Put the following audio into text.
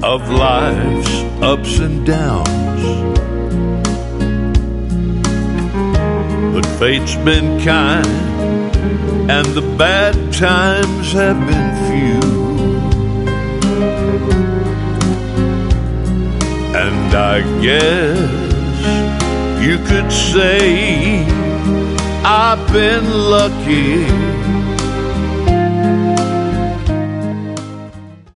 of life's ups and downs. But fate's been kind, and the bad times have been few. And I guess you could say I've been lucky